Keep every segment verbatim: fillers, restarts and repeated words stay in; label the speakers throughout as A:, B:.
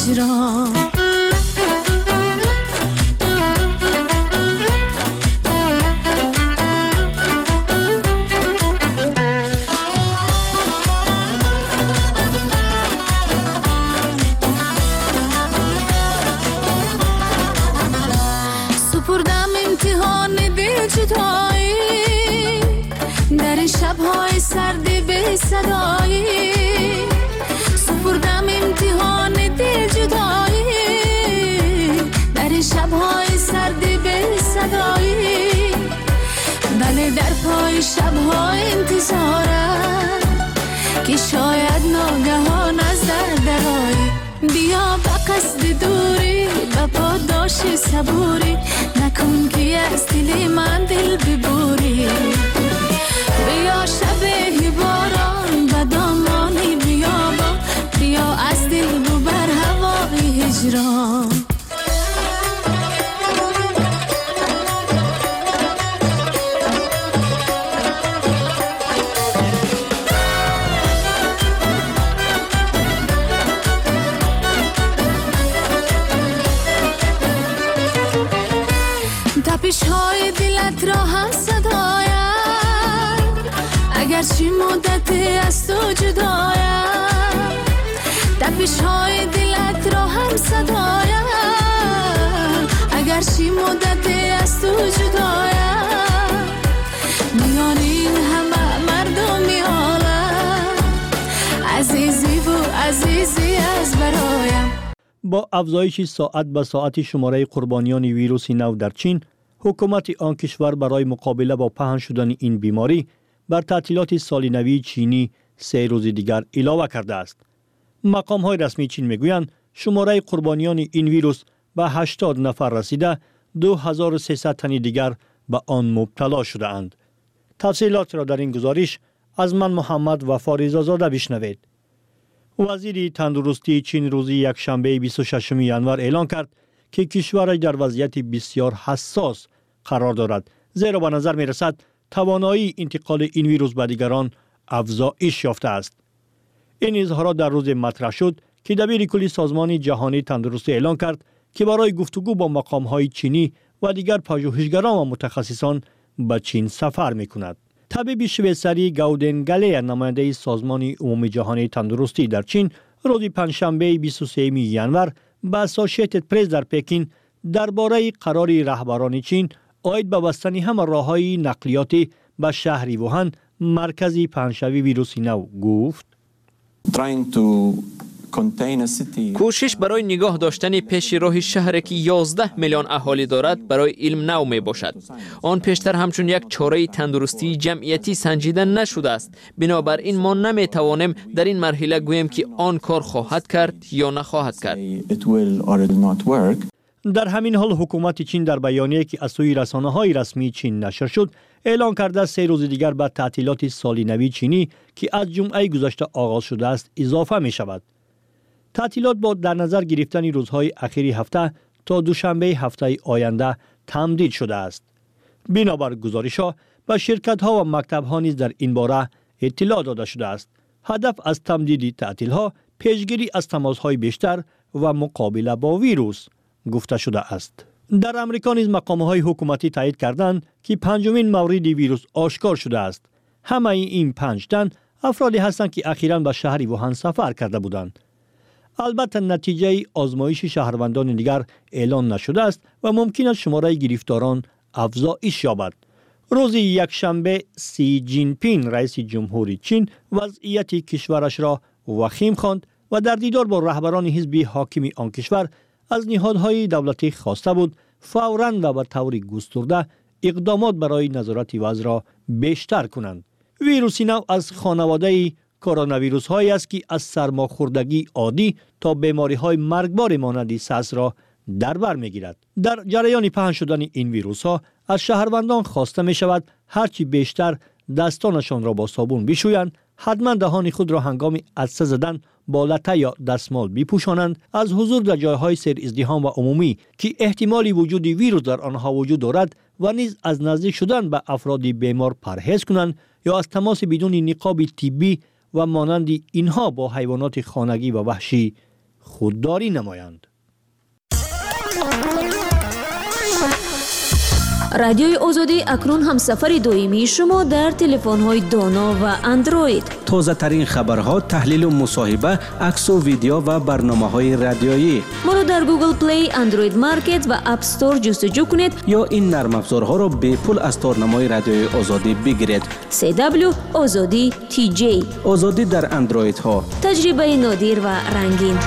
A: هجران. سپردم امتحان دل جدایی در این شب‌های سرد بی صدایی. سپردم امتحان دل جدایی در این شب‌های سرد بی صدایی. بله در پای شب‌ها انتظارم که شاید ناگهان از در درایی. بیا به قصد دوری به پاداش صبوری نکن که از دل من دل ببوری. بیا شب باران به دامانی بیابان بیا از دل ببر هوای هجران. تپش های دلت را هم صدایم اگرچه مدت از تو جدایم. تپش های دلت را هم صدایم اگرچه مدت از تو جدایم. میان این همه مردمی عالم عزیزی و عزیزی از برایم.
B: با افزایش ساعت به ساعت شماره قربانیان ویروس نو در چین، حکومت آن کشور برای مقابله با پهن شدن این بیماری بر تعطیلات سال نوی چینی سه روز دیگر علاوه کرده است. مقام های رسمی چین میگویند شماره قربانیان این ویروس به هشتاد نفر رسیده، دو هزار و سیصد تن دیگر به آن مبتلا شده اند. تفصیلات را در این گزارش از من محمد وفا رضازاده بشنوید. وزیر تندرستی چین روز یکشنبه بیست و ششم ژانویه اعلان کرد که کشورش در وضعیت بسیار حساس قرار دارد، زیرا به نظر می رسد توانایی انتقال این ویروس به دیگران افزایش یافته است. این اظهارات در روز مطرح شد که دبیر کلی سازمان جهانی تندرستی اعلان کرد که برای گفتگو با مقام‌های چینی و دیگر پژوهشگران و متخصصان به چین سفر می کند. طبیب شویسری گاودن گله نماینده سازمان عمومی جهانی تندرستی در چین روز پنجشنبه بیست و سوم ژانویه به اسوسییتد پرس در پکین درباره قرار رهبران چین عاید به بستن همه راه‌های نقلیاتی به شهر ووهان مرکزی پهنشوی ویروس نو گفت:
C: کوشش برای نگاه داشتن پیش راه شهری که یازده میلیون اهالی دارد برای علم نو می باشد. آن پیشتر همچون یک چاره تندرستی جمعیتی سنجیده نشده است. بنابراین ما نمی توانیم در این مرحله گوییم که آن کار خواهد کرد یا نخواهد کرد.
B: در همین حال حکومت چین در بیانیه‌ای که از سوی رسانه‌های رسمی چین نشر شد اعلان کرده سه روز دیگر به تعطیلات سال نوی چینی که از جمعه گذشته آغاز شده است اضافه می شود. تعطیلات با در نظر گرفتن روزهای اخیر هفته تا دوشنبه هفته آینده تمدید شده است. بنابر گزارش‌ها به شرکت‌ها و مکتب‌ها نیز در این باره اطلاع داده شده است. هدف از تمدید تعطیل‌ها پیشگیری از تماس‌های بیشتر و مقابله با ویروس گفته شده است. در امریکا نیز مقام‌های حکومتی تایید کردند که پنجمین مورد ویروس آشکار شده است. همه این پنج تن افرادی هستند که اخیراً به شهر ووهان سفر کرده بودند. البته نتیجه آزمایش شهروندان دیگر اعلان نشده است و ممکن است شماره گرفتاران افزایش یابد. روز یکشنبه سی جین پینگ رئیس جمهوری چین وضعیت کشورش را وخیم خواند و در دیدار با رهبران حزب حاکم آن کشور از نهادهای دولتی خواسته بود فوراً و به طور گسترده اقدامات برای نظارت وضع را بیشتر کنند. ویروس نو از خانواده کرونا ویروس هایی است که از سرماخوردگی عادی تا بیماری های مرگبار مانند سارس را در بر می گیرد. در جریان پهن شدن این ویروس ها از شهروندان خواسته می شود هرچی بیشتر دستانشان را با صابون بشویند، حتما دهان خود را هنگام عطسه زدن با لته یا دستمال بپوشانند، از حضور در جایهای سر ازدحام و عمومی که احتمالی وجود ویروس در آنها وجود دارد و نیز از نزدیک شدن به افراد بیمار پرهیز کنند یا از تماس بدون نقاب طبی و مانند اینها با حیوانات خانگی و وحشی خودداری نمایند.
D: رادیوی آزادی اکنون هم سفر دائمی شما در تلفن‌های دانا و اندروید.
E: تازه ترین خبرها، تحلیل و مصاحبه، عکس و ویدیو و برنامه‌های رادیویی.
D: ما رو در گوگل پلی، اندروید مارکت و اپ استور جستجو کنید
E: یا این نرم افزارها رو به پول از تورنمای رادیوی آزادی بگیرید.
D: سی دبلیو آزادی تی جی.
E: آزادی در اندروید ها.
D: تجربه نادر و رنگین.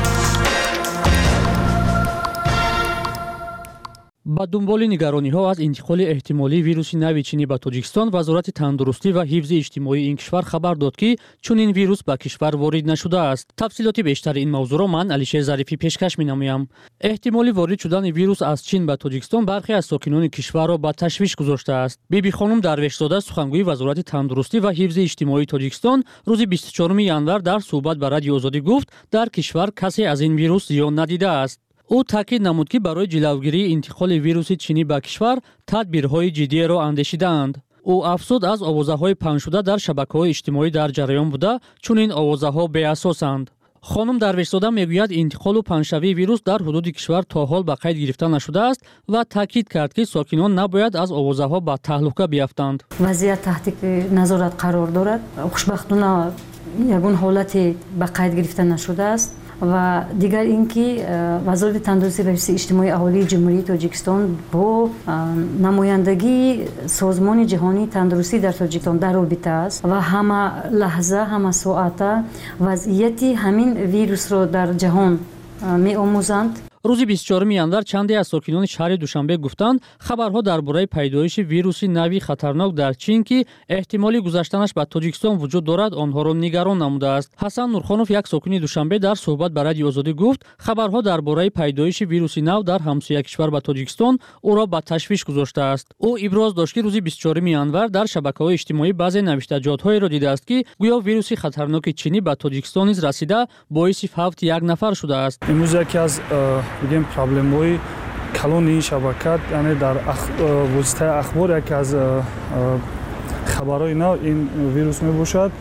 F: با دنبال نگرانی‌ها از انتقال احتمالی ویروس نوی چینی به تاجیکستان، وزارت تندرستی و حفظ اجتماعی این کشور خبر داد که چون این ویروس به کشور وارد نشده است. تفصیلات بیشتر این موضوع را من علیشیر ظریفی پیشکش می‌نمایم. احتمال وارد شدن ویروس از چین به تاجیکستان برخی از ساکنان کشور را به تشویش گذاشته است. بیبی خانم درویش‌زاده، سخنگوی وزارت تندرستی و حفظ اجتماعی تاجیکستان، روز بیست و چهارم ینور در صحبت با رادیو آزادی گفت در کشور کسی از این ویروس زیان ندیده است. او تاکید نمود که برای جلوگیری انتقال ویروس چینی به کشور تدبیرهای جدی را اندیشیدند. او افزود از آوازه‌های پخش شده در شبکه‌های اجتماعی در جریان بوده، چون این آوازه‌ها بی‌اساسند. خانم درویش‌زاده میگوید انتقال و پنجشوی ویروس در حدود کشور تا حال به قید گرفته نشده است و تاکید کرد که ساکنان نباید از آوازه‌ها به تهلکه بیفتند.
G: وضعیت تحت نظارت قرار دارد. خوشبختانه یگان حالتی به قید گرفته نشده است. و دیگر اینکه وزارت تندرستی و حفظ اجتماعی اهالی جمهوری تاجیکستان با نمایندگی سازمان جهانی تندرستی در تاجیکستان در رابطه است و همه لحظه همه ساعت وضعیت همین ویروس را در جهان می آموزند.
F: روز بیست و چهارم ینور چندی از ساکنان شهر دوشنبه گفتند خبرها درباره پیدایش ویروس نوی خطرناک در چین که احتمالی گذشتنش به تاجیکستان وجود دارد آنها را نگران نموده است. حسن نورخانوف، یک ساکن دوشنبه، در صحبت با رادیو آزادی گفت خبرها درباره پیدایش ویروس نو در همسایه کشور با تاجیکستان او را به تشویش گذاشته است. او ابراز داشت که روز بیست و چهارم ینور در شبکه‌های اجتماعی بعضی نوشته‌جات‌هایی را دیده است که گویا ویروس خطرناک چینی به تاجیکستان نیز رسیده باعث فوت یک نفر شده است.
H: امروز یکی از بگیم پرابلم‌های کلان شبکت، یعنی در اخ... واسطه اخبار یکی از خبرهای نو این ویروس می باشد.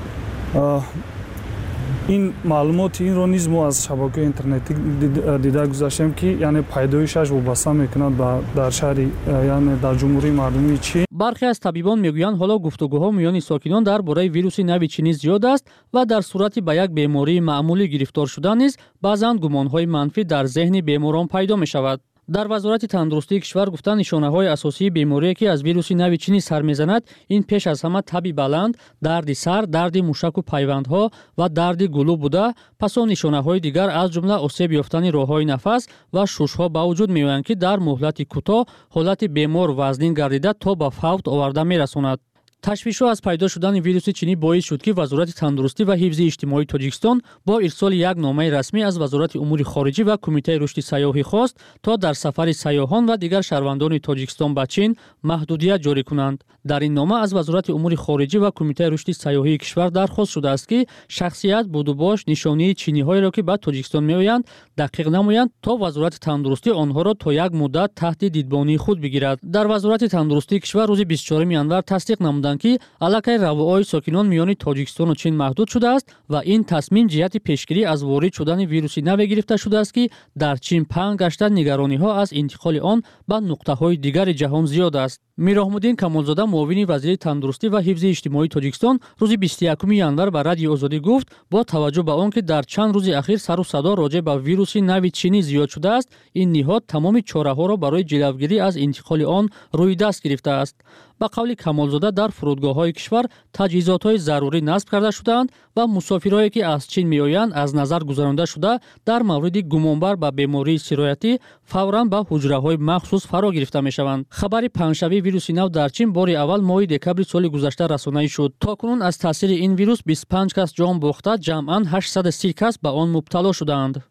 H: این معلومات این رو نیز ما از شبکه اینترنتی دیده گذاشتیم که یعنی پیدایشش وابسته میکنند در شهر یعنی در جمهوری مردمی چین.
F: برخی از طبیبان میگویند حالا گفتگوها میان ساکنان درباره ویروس نوی چینی زیاد است و در صورتی به یک بیماری معمولی گرفتار شدن نیز بعضاً گمانهای منفی در ذهن بیماران پیدا می شود. در وزارت تندرستی کشور گفتند نشانه‌های اساسی بیماری که از ویروس نوی چینی سر می‌زند این پیش از همه تبی بلند، درد سر، درد موشک و پیوندها و درد گلو بوده. پس آن نشانه‌های دیگر از جمله آسیب یافتن راه‌های نفس و شش‌ها به وجود می‌آیند که در مهلت کوتاه حالت بیمار وزنین گردیده تا به فوت آورده می‌رساند. تشویش‌ها از پیدا شدن ویروس چینی باعث شد که وزارت تندرستی و حفظ اجتماعی تاجیکستان با ارسال یک نامه رسمی از وزارت امور خارجه و کمیته رشد سیاحی خواست تا در سفر سیاحان و دیگر شهروندان تاجیکستان به چین محدودیت جاری کنند. در این نامه از وزارت امور خارجه و کمیته رشد سیاحی کشور درخواست شده است که شخصیت، بود و باش، نشانی چینی‌هایی را که به تاجیکستان می‌آیند دقیق نمایند تا وزارت تندرستی آنها را تا یک مدت تحت دیدبانی خود بگیرد. در وزارت تندرستی کشور روز بیست و چهارم ینور تصدیق نمودند که علاقه روابط ساکنان میان تاجیکستان و چین محدود شده است و این تصمیم جهت پیشگیری از وارد شدن ویروس نو گرفته شده است که در چین پنهان گشته نگرانی‌ها از انتقال آن به نقطه‌های دیگر جهان زیاد است. میرحمودین کمالزاده، معاون وزیر تندرستی و حفظ اجتماعی تاجیکستان، روز بیست و یکم ینور به رادیو آزادی گفت با توجه به آنکه در چند روز اخیر سر و صدا راجع به ویروس نو چینی زیاد شده است، این نهاد تمام چاره‌ها را برای جلوگیری از انتقال آن روی دست گرفته است. با قول کمالزاده در فرودگاه‌های کشور تجهیزات‌های ضروری نصب کرده شده‌اند و مسافرایی که از چین می‌آیند از نظر گذرانده شده در مورد گمانبر به بیماری سرایتی فوراً به حجره‌های مخصوص فرا گرفته می‌شوند. خبر پنجشنبه ویروس نو در چین بار اول ماه دکبر سال گذشته رسانه‌ای شد. تاکنون از تاثیر این ویروس بیست و پنج کس جان باخته، جمعاً هشتصد و سی کس به آن مبتلا شدند.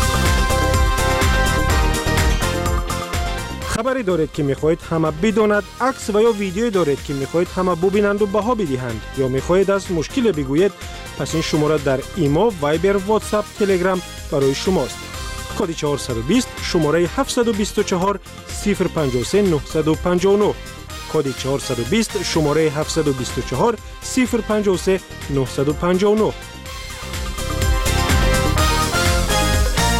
I: خبری دارید که میخواهید همه بداند، عکس و یا ویدیویی دارید که میخواهید همه ببینند و بها بدهند، یا میخواهید از مشکل بگویید، پس این شماره در ایما، وایبر، واتساپ، تلگرام برای شماست. کد چهارصد و بیست، شماره هفتصد و بیست و چهار، صفر پنجاه و سه نهصد و پنجاه و نه. کد چهارصد و بیست، شماره هفتصد و بیست و چهار، صفر پنجاه و سه نهصد و پنجاه و نه.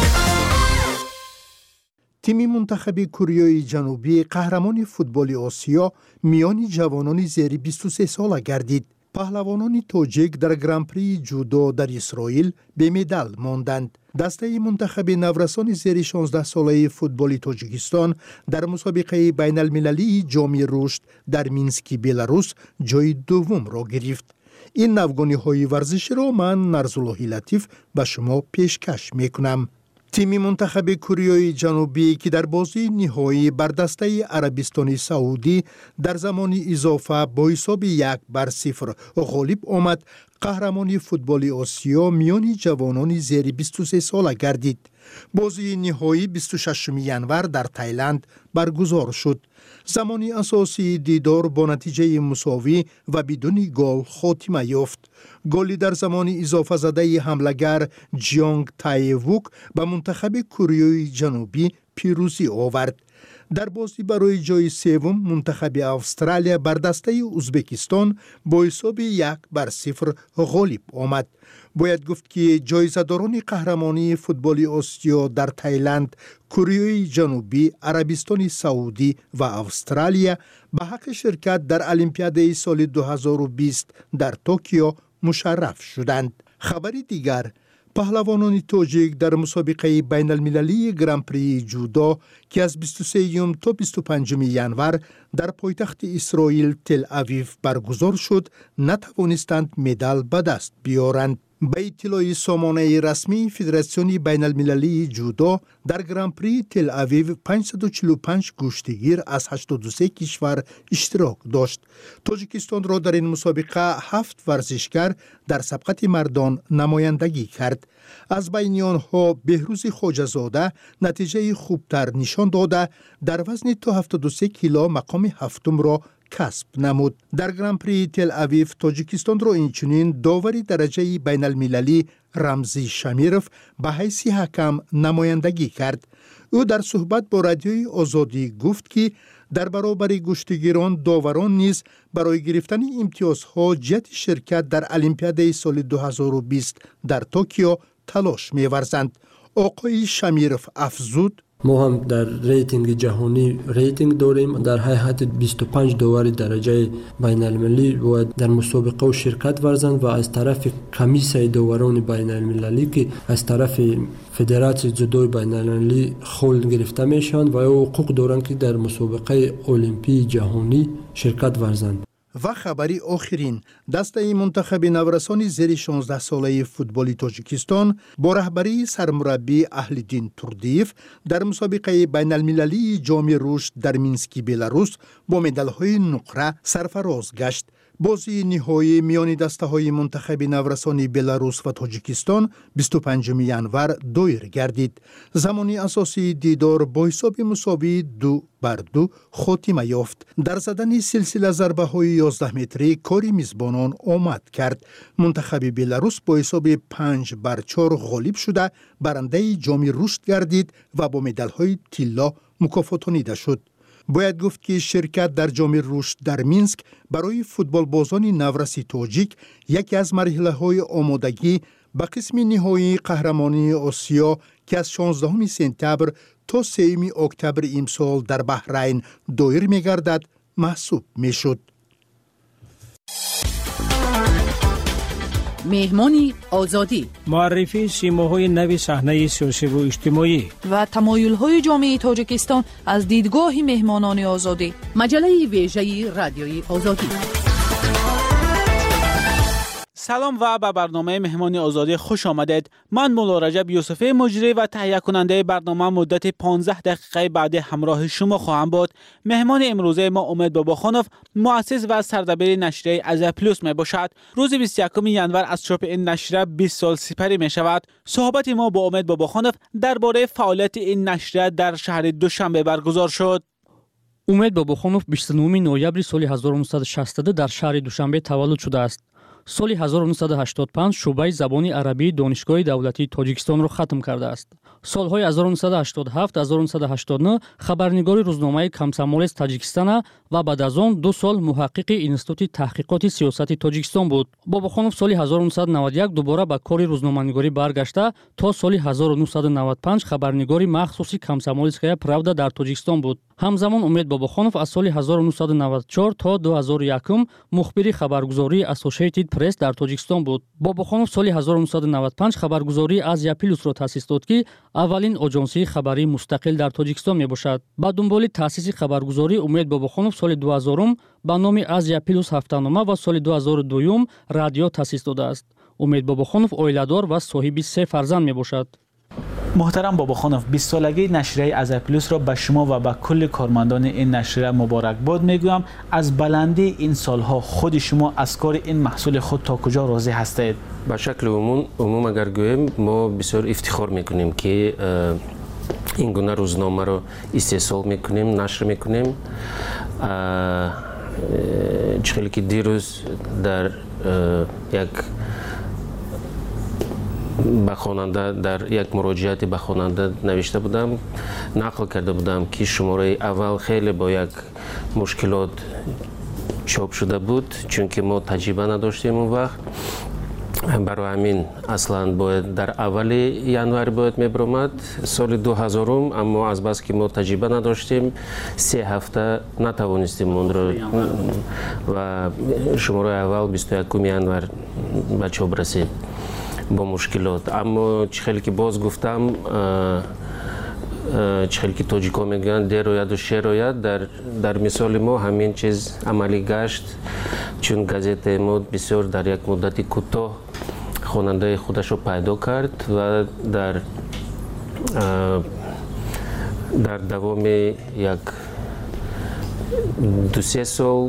J: تیم منتخب کره جنوبی قهرمان فوتبال آسیا میان جوانان زیر بیست و سه ساله گردید. پهلوانان تاجیک در گرانپری جودو در اسرائیل به مدال ماندند. دسته منتخب نورسان زیر شانزده ساله فوتبال تاجیکستان در مسابقه بین المللی جام رشد در مینسک بلاروس جای دوم را گرفت. این نوگانی های ورزشی را من نرزالله لطیف به شما پیشکش میکنم. تیم منتخب کره جنوبی که در بازی نهایی بر دسته عربستان سعودی در زمان اضافه با حساب یک بر صفر غالب آمد، قهرمان فوتبال آسیا میان جوانان زیر بیست و سه ساله گردید. بازی نهایی بیست و ششم ژانویه در تایلند برگزار شد. زمان اساسی دیدار با نتیجه مساوی و بدون گل خاتمه یافت. گلی در زمان اضافه زده حمله‌گر جیانگ تایووک به منتخب کره جنوبی پیروزی آورد. در بازی برای جای سوم منتخب استرالیا بر دسته ازبکستان با حساب یک بر صفر غالب آمد. باید گفت که جایزه‌داران قهرمانی فوتبال آسیا در تایلند، کره جنوبی، عربستان سعودی و استرالیا به حق شرکت در المپیاد سال دو هزار و بیست در توکیو مشرف شدند. خبری دیگر، پهلوانان تاجیک در مسابقه بین المللی گرانپری جودو که از بیست و سه تا بیست و پنج ژانویه در پایتخت اسرائیل تل آویو برگزار شد، نتوانستند مدال به دست بیارند. به اطلاع سامانه رسمی فدراسیون بین المللی جودو در گرانپری تل آویو پانصد و چهل و پنج گشتگیر از هشتاد و سه کشور اشتراک داشت. تاجیکستان را در این مسابقه هفت ورزشگر در سبقت مردان نمایندگی کرد. از بین آنها بهروز خواجه‌زاده نتیجه خوبتر نشان داده در وزن تا هفتاد و سه کیلو مقام هفتم را کسب نمود. در گرانپری تل آویو تاجیکستان را اینچنین داوری درجه بین المللی رمزی شمیروف به حیث حکم نمایندگی کرد. او در صحبت با رادیوی آزادی گفت که در برابر گشتگیران داوران نیز برای گرفتن امتیازها جهت شرکت در المپیاد سال دو هزار و بیست در توکیو تلاش می‌ورزند. آقای شمیروف افزود:
K: ما هم در ریتینگ جهانی ریتینگ داریم. در حقیقت بیست و پنج داور درجه بین المللی باید در مسابقه و شرکت ورزند و از طرف کمیسیون داوران بین المللی که از طرف فدراسیون جودو بین المللی خلد گرفته میشن و حقوق دارند که در مسابقه المپی جهانی شرکت ورزند.
J: و خبری آخرین، دسته منتخب نورسان زیر شانزده ساله فوتبال تاجیکستان با رهبری سرمربی اهل‌دین توردیف در مسابقه بین المللی جام رشد در مینسک بلاروس با مدال‌های نقره سرفراز گشت. بازی نهایی میان دسته های منتخب نورسان بلاروس و تاجیکستان بیست و پنج ژانویه دایر گردید. زمان اساسی دیدار با حساب مساوی دو بر دو خاتمه یافت. در زدن سلسله ضربه های یازده متری کاری میزبانان آمد کرد. منتخب بلاروس با حساب پنج بر چهار غالب شده برنده جام رشد گردید و با مدال های طلا مکافاتانیده شد. باید گفت که شرکت در جام رشد در مینسک برای فوتبال بازان نورسی تاجیک یکی از مرحله های آمادگی به قسم نهایی قهرمانی آسیا که از شانزدهم سپتامبر تا سوم اکتبر امسال در بحرین دایر می گردد محسوب می شد.
L: مهمانی آزادی،
M: معرفی سیماهای نو صحنه سیاسی و اجتماعی
L: و تمایل‌های جامعه تاجیکستان از دیدگاه مهمانان آزادی. مجله ویژه رادیوی آزادی.
N: سلام و به برنامه مهمانی آزادی خوش آمدید. من مولا رجب یوسفی مجری و تهیه کننده برنامه مدت پانزده دقیقه بعد همراه شما خواهم بود. مهمان امروزه ما امید باباخانوف، مؤسس و سردبیر نشریه از پلوس می باشد. روز بیست و یکم ژانویه از چاپ این نشریه بیست سال سپری می شود. صحبت ما با امید باباخانوف درباره فعالیت این نشریه در شهر دوشنبه برگزار شد.
F: امید باباخانوف بیست و نهم نوامبر سال هزار و نهصد و شصت در شهر دوشنبه تولد شده است. سال هزار و نهصد و هشتاد و پنج شعبه زبان عربی دانشگاه دولتی تاجیکستان را ختم کرده است. солҳои ҳазору нуҳсаду ҳаштоду ҳафт - ҳазору нуҳсаду ҳаштоду нӯ хабарнигори рӯзномаи Комсомолец Таҷикистона ва баъд аз он ду сол муҳаққиқи Институти таҳқиқоти сиёсати Тоҷикистон буд. Бобохонов соли ҳазору нуҳсаду наваду як дубора ба кори рӯзноманигорӣ баргашта, то соли ҳазору нуҳсаду наваду панҷ хабарнигори махсуси Комсомольская правда дар Тоҷикистон буд. ҳамзамон Умед Бобохонов аз соли ҳазору нуҳсаду наваду чор то ду ҳазору якум мухбири хабаргузории Associated Press дар Тоҷикистон буд. Бобохонов соли ҳазору нуҳсаду наваду панҷ хабаргузории Азия Плюсро таъсис дод, ки аввалин оҷонсии хабарии мустақил дар Тоҷикистон мебошад. Ба дунболи таъсиси хабаргузорӣ Умед Бобохонов соли дуҳазорум ба номи Азия Плюс ҳафтанома ва соли ду ҳазору дуюм радио таъсис додааст. Умед Бобохонов оиладор ва соҳиби се фарзанд мебошад.
N: محترم باباخانov، بیست سالگی نشریه آزیا پلوس را به شما و به کل کارمندان این نشریه مبارکباد میگویم. از بلندی این سالها خود شما از کار این محصول خود تا کجا راضی هستید؟
O: به شکل عموم عموم اگر گویم ما بسیار افتخار میکنیم که این گونه روزنامه را استحصال میکنیم، نشر میکنیم. چخیلی که دیروز در یک به خواننده در یک مراجعاتی به خواننده نوشته بودم، نقل کرده بودم که شماره اول خیلی با یک مشکلات چاپ شده بود، چون که ما تجربه نداشتیم اون وقت. برای همین اصلا باید در اول ینوار باید میبرامد سال دو هزارم، اما از بس که ما تجربه نداشتیم سه هفته نتوانستیم اون رو و شماره اول بیست و یکم ینوار به چاپ رسید با مشکلات. اما چخیلی که باز گفتم، چخیلی که تاجیکا میگن دیر روید و شیر روید، در, در مثال ما همین چیز عملی گشت، چون گازت ما بسیار در یک مدتی کوتاه خواننده خودش رو پیدا کرد و در در دوام یک دو سه سال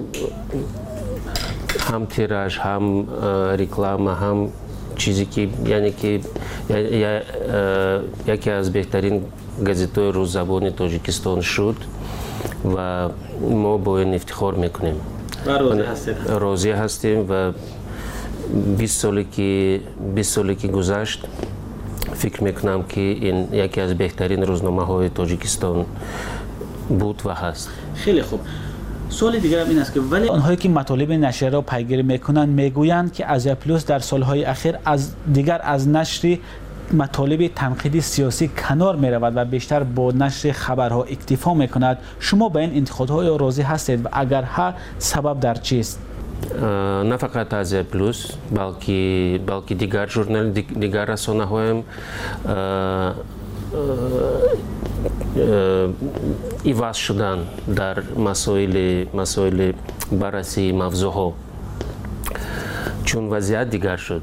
O: هم تیراژ، هم реклама، هم چیزی که یعنی که یکی از بهترین گازت‌های روززبان تاجیکستان شد و ما با این افتخار میکنیم.
N: راضی هستیم.
O: راضی هستیم و بیست سالی که بیست سالی که گذشت فکر میکنم که این یکی از بهترین روزنامه‌های تاجیکستان بود و هست.
N: خیلی خوب. سوال دیگر هم این است که ولی آنهایی که مطالب نشریه را پیگیری میکنند میگویند که آزیا پلوس در سالهای اخیر از دیگر از نشر مطالب تنقیدی سیاسی کنار میرود و بیشتر با نشر خبرها اکتفا میکند. شما به این انتقادهای راضی هستید و اگر ها سبب در چیست؟
O: نه فقط آزیا پلوس بلکه بلکه دیگر ژورنال دیگر رسانه‌ها هم ایواز شدن در مسائل مسائل بررسی موضوعها، چون وضعیت دیگر شد،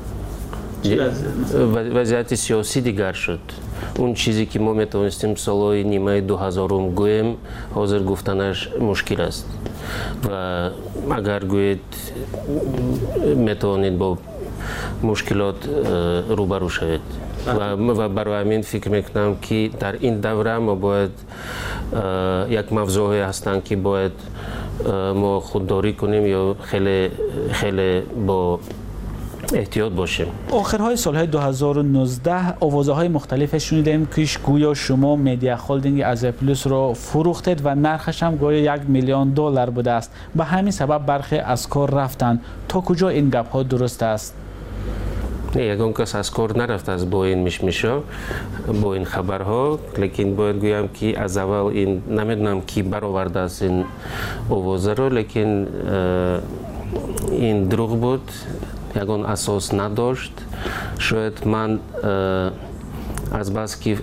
O: وضعیت سیاسی دیگر شد. اون چیزی که ما میتونستیم سالهای نیمه دو هزارم گویم حاضر گفتنش مشکل است و اگر گوید میتونید با مشکلات روبرو شوید و برای همین فکر میکنم که در این دوره ما باید یک موضوعی هستند که باید ما خودداری کنیم یا خیلی خیلی با احتیاط باشیم.
N: آخرهای سالهای دو هزار و نوزده آوازهای مختلف شنیدیم که گویا شما مدیا هولدینگ آزیا پلوس را فروختید و نرخش هم گویا یک میلیون دلار بوده است. به همین سبب برخی از کار رفتند. تا کجا این گپ ها درست است؟
O: نه، یگان کس از کار نرفت از با این مشمشا، با این خبرها، لیکن باید گویم که از اول این نمیدونم کی برآورده است این آوازه رو، لیکن این دروغ بود، یگان اساس نداشت. شاید من از بس که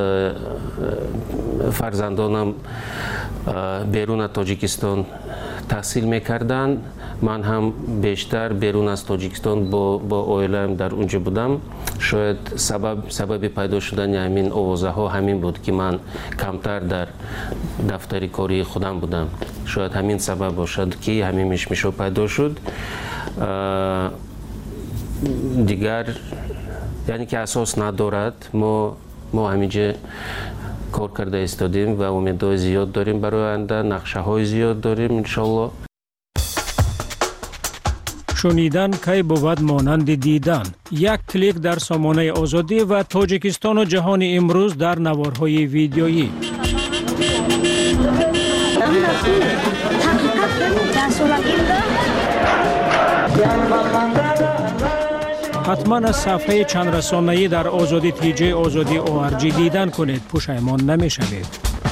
O: فرزندانم بیرون تاجیکستان تحصیل میکردن، من هم بیشتر بیرون از تاجیکستان با با عائله‌ام در اونجا بودم. شاید سبب سبب پیدا شدن همین آوازه ها همین بود که من کمتر در دفتر کاری خودم بودم. شاید همین سبب باشد که همین مشمشو پیدا شد. دیگر یعنی که اساس ندارد. ما ما همینجا کار کرده استادیم و امیدهای زیاد داریم برای آینده، نقشه های زیاد داریم ان شاء الله.
M: шунидан кай бувад монанди дидан. Як клик дар сомонаи озодӣ ва Тоҷикистону ҷаҳони имрӯз дар наворҳои видеоӣ. ҳатман аз сафҳаи чандрасонаӣ дар озодӣ тиҷаи озодӣ о ар ҷи дидан кунед. пушаймон намешавед.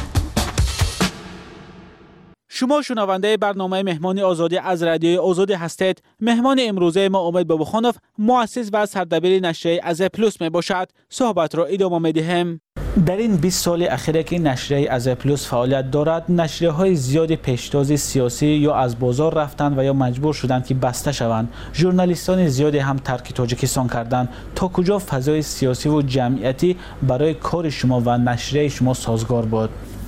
N: شما شنونده برنامه مهمان آزادی از رادیوی آزادی هستید. مهمان امروزه ما امید بابخانوف مؤسس و سردبیر نشریه از پلوس می باشد. صحبت را ادامه می دهیم. در این بیست سال اخیر که نشریه از پلوس فعالیت دارد، نشریه های زیادی پیشتاز سیاسی یا از بازار رفتند و یا مجبور شدند که بسته شوند. ژورنالیستان زیادی هم ترک تاجیکستان کردند. تا کجا فضای سیاسی و جمعیتی برای کار شما و نشریه شما سازگار بود؟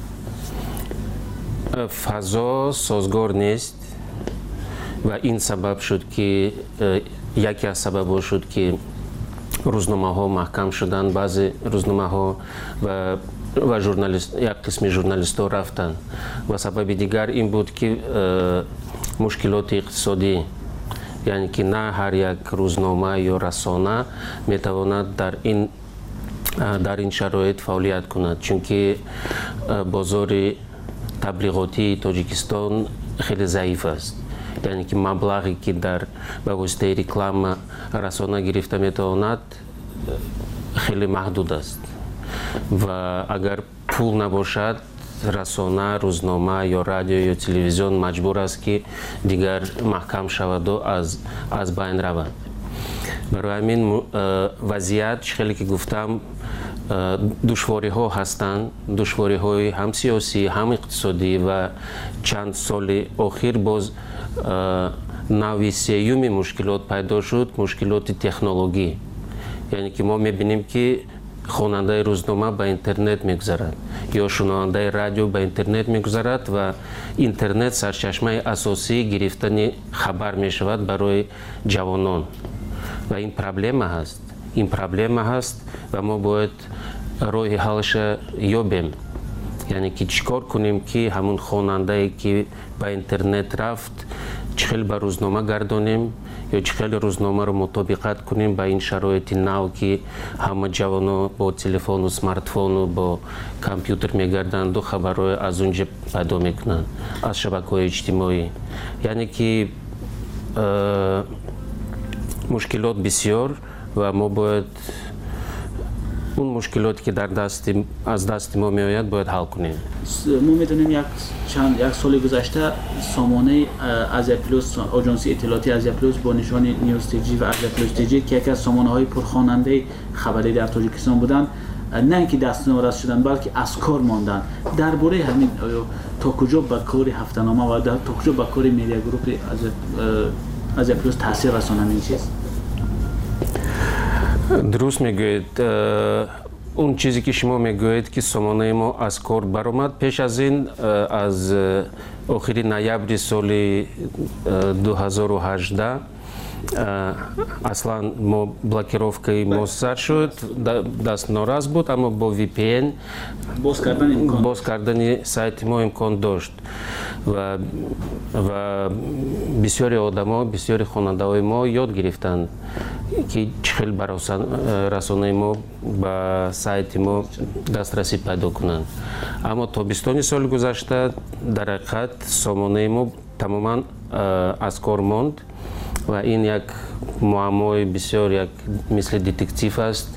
O: فضا سازگار نیست و این سبب شد که یکی از سبب شد که روزنامه ها محکم شدن. بعضی روزنامه ها و و ژورنالیست یک قسم ژورنالیست ها رفتن و سبب دیگر این بود که مشکلات اقتصادی، یعنی که نه هر یک روزنامه یا رسانه میتواند در این در این شرایط فعالیت کند، چون که بازار تبلیغاتی تاجیکستان خیلی ضعیف است. یعنی که مبلغی که در به واسطه رکلام رسانه گرفته میتواند خیلی محدود است و اگر پول نباشد رسانه، روزنامه یا رادیو یا تلویزیون مجبور است که دیگر محکم شود و از از بین رود. برای همین وضعیت خیلی که گفتم دشواری ها هستند، دشواری های هم سیاسی هم اقتصادی و چند سال اخیر باز نوع سیوم مشکلات پیدا شد، مشکلات تکنولوژی. یعنی که ما میبینیم که خواننده روزنامه به اینترنت میگذرد یا شنونده رادیو به اینترنت میگذرد و اینترنت سرچشمه اساسی گرفتن خبر میشود برای جوانان و این پرابلم هست. این پرابلم هست و ما باید راه حلش یابیم. یعنی که چیکار کنیم که همون خواننده که به اینترنت رفت چخیل به روزنامه گردانیم یا چخیل روزنامه رو مطابقت کنیم با این شرایط نو که همه جوانا با تلفن و سمارتفون و با کامپیوتر میگردند و خبرهای از اونجا پیدا میکنند از شبکه‌های اجتماعی. یعنی که مشکلات بسیار و ما باید اون مشکلاتی که در دست از دست ما میآید باید حل کنیم.
N: ما میدونیم یک چند یک سال گذشته سامانه از پلوس، آژانس اطلاعاتی از پلوس با نشان نیوز تیجی و از پلوس تیجی که یکی از سامانه های پرخواننده خبری در تاجیکستان بودند، نه اینکه دست نوارد شدن بلکه از کار ماندن. درباره همین تا کجا به کار هفته‌نامه و تا کجا به کار میدیا گروپ از از پلوس تاثیر رسانند این چیز؟
O: درست میگوید. اون چیزی که شما میگوید که سامانه ما از کار برآمد، پیش از این از آخر نوامبر سال دو هزار و هجده اصلا ما بلاکировкой ما سر شد، دست ناراض بود، اما با وی پی ان
N: باز کردن امکان
O: باز کردن سایت ما امکان داشت و و بسیاری آدما، بسیاری خواننده ما یاد گرفتند که چخیل برای رسانه ما به سایت ما دسترسی پیدا کنند. اما تابستان سال گذشته در حقیقت سامانه ما تماما از کار ماند و این یک معمای بسیار یک مثل دتکتیو است.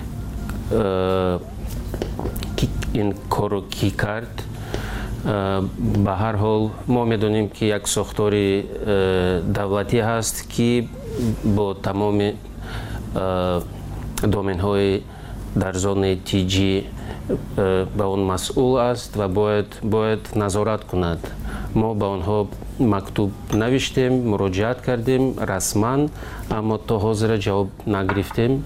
O: این کارو کی کرد؟ به هر حال ما میدونیم که یک ساختار دولتی هست که با تمام دومین های در زون تیجی به اون مسئول است و باید باید نظارت کند. ما به آنها مکتوب نوشتیم، مراجعت کردیم رسما، اما تا حاضر جواب نگرفتیم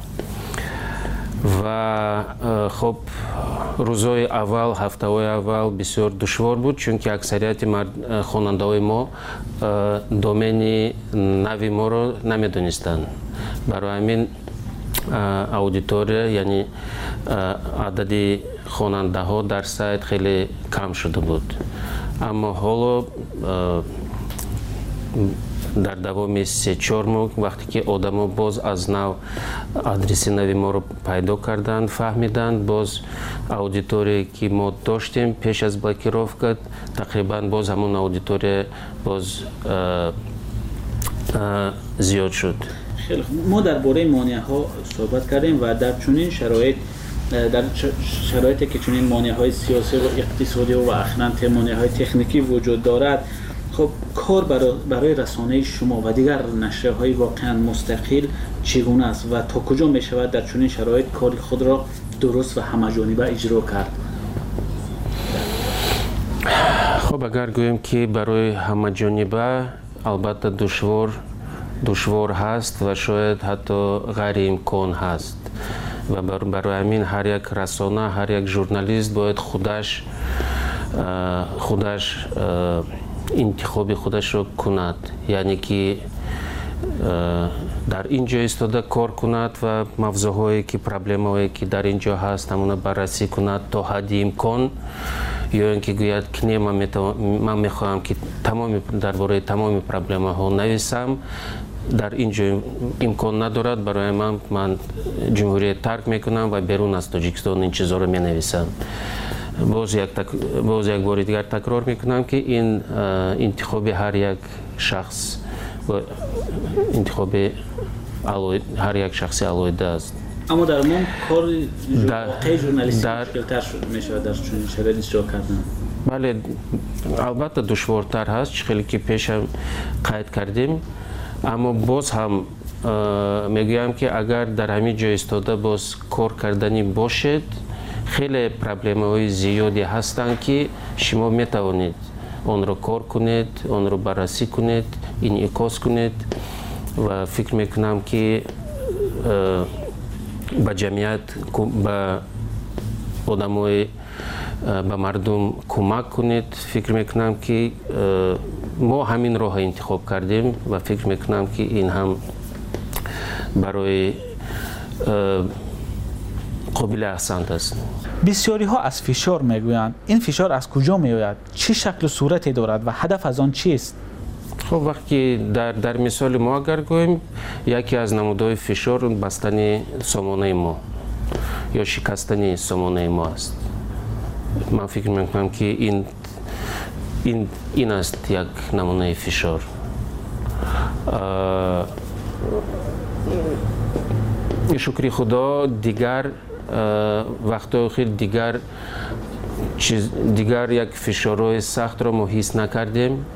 O: و خب روزهای اول، هفته‌های اول بسیار دشوار بود، چون که اکثریت مرد خواننده‌های ما دومین نوی ما رو نمیدونستند. برای همین اودیتوری، یعنی عدد خواننده ها در سایت خیلی کم شده بود. اما حالا дар давоми се чор моҳ вақте ки одамо боз аз нав адреси нави моро пайдо карданд, фаҳмиданд, боз аудитория ки мо доштем пеш аз блокировка тақрибан боз ҳамон аудитория боз зиёд шуд.
N: мо дар бораи монеаҳо суҳбат кардем ва дар чунин шароит дар шароите ки чунин монеаҳои сиёсӣ ва иқтисодӣ ва ахиран монеаҳои техникӣ вуҷуд дорад, خب کار برای رسانه شما و دیگر نشریه‌های واقعا مستقل چگونه است و تا کجا می شود در چنین شرایط کار خود را درست و همه‌جانبه اجرا کرد؟
O: خب اگر گویم که برای همه‌جانبه البته دشوار دشوار هست و شاید حتی غیر امکان هست و برای همین هر یک رسانه هر یک ژورنالیست باید خودش خودش انتخاب خودش رو کند، یعنی که در اینجا ایستاده کار کند و موضوعهایی که پرابلم‌هایی که در اینجا هست همون بررسی کند تا حد امکان، یا اینکه گوید که نه من میخواهم که تمام درباره تمام پرابلم‌ها نویسم، در اینجا امکان ندارد، برای من من جمهوریت ترک میکنم و بیرون از تاجیکستان این چیزا رو مینویسم. باز یک تک... باز یک بار دیگر تکرار میکنم که این انتخاب هر یک شخص و انتخاب علوی... هر یک شخص علایده است.
N: اما در من کار واقعی ژورنالیستی مشکل‌تر شد میشه در چنین شرایطی اجرا کردن.
O: بله البته دشوارتر هست، خیلی که پیش هم قید کردیم، اما باز هم میگویم که اگر در همین جای ایستاده باز کار کردنی باشد، خیلی پرابلم‌های زیادی هستند که شما میتوانید آن را کار کنید، آن را بررسی کنید، انعکاس کنید و فکر میکنم که به جمعیت، به آدمای، به مردم کمک کنید. فکر میکنم که ما همین راه انتخاب کردیم و فکر میکنم که این هم برای قابل احسنت است.
N: بسیاری ها از فشار میگویند. این فشار از کجا میآید؟ چه شکل و صورتی دارد و هدف از آن چیست؟
O: خب وقتی در در مثال ما اگر گوییم، یکی از نمودهای فشار بستن سامانه ما یا شکستن سامانه ما است. من فکر میکنم که این این این است یک نمونه فشار. شکر خدا دیگر وقتا خیلی دیگر چیز دیگر یک فشارهای سخت را ما حس نکردیم.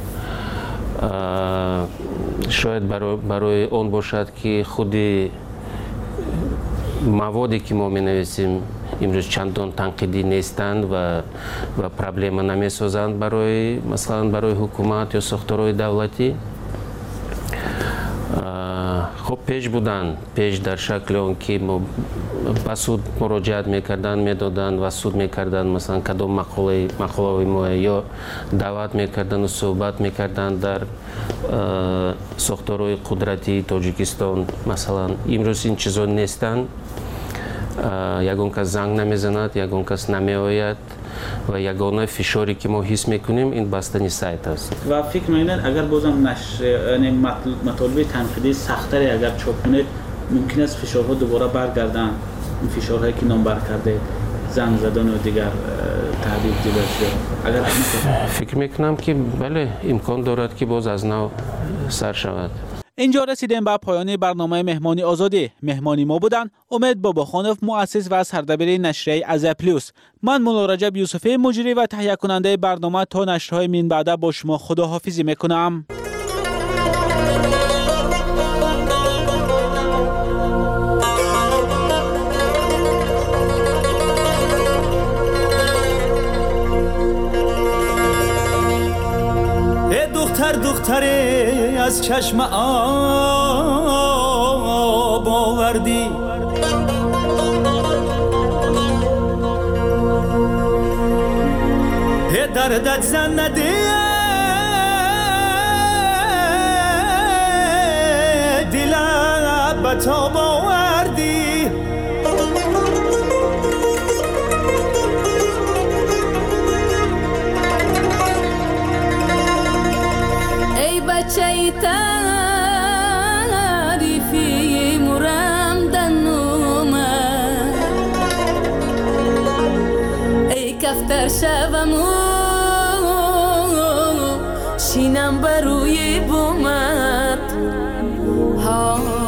O: شاید برای برای آن باشد که خود موادی که ما می نویسیم امروز چندان تنقیدی نیستند و و پرابلم نمی سازند برای مثلا برای حکومت یا ساختارهای دولتی. خب پیش بودن، پیش در شکل اون که ما به سود مراجعت میکردن، میدادن و سود میکردن، مثلا کدام مقاله مقاله ما یا دعوت میکردن و صحبت میکردن در ساختارهای قدرتی تاجیکستان. مثلا امروز این چیزا نیستن، یگان کس زنگ نمیزند، یگان کس نمیآید و یگانه فشاری که ما حس میکنیم این بستنی سایت است.
N: و فکر میکنید اگر بازم نشر مطالب تنقیدی سختری اگر چاپ کنید ممکن است فشارها دوباره برگردن، این فشارهایی که نامبر کرده، زنگ زدن و دیگر تهدید دیگر شد. اگر
O: فکر میکنم که بله امکان دارد که باز از نو سر شود.
N: اینجا رسیدیم به پایان برنامه مهمانی آزادی. مهمانی ما بودن امید باباخانوف، مؤسس و سردبیر نشریه ازپلیوس. من مولا رجب یوسفی، مجری و تهیه کننده برنامه. تا نشرهای من بعد با شما خداحافظی میکنم.
P: دختر دختری از چشم آب آوردی، دردت زن ندی دلم به تاب آوردی.
A: ای بچه در شبم شینم بروی بومت ها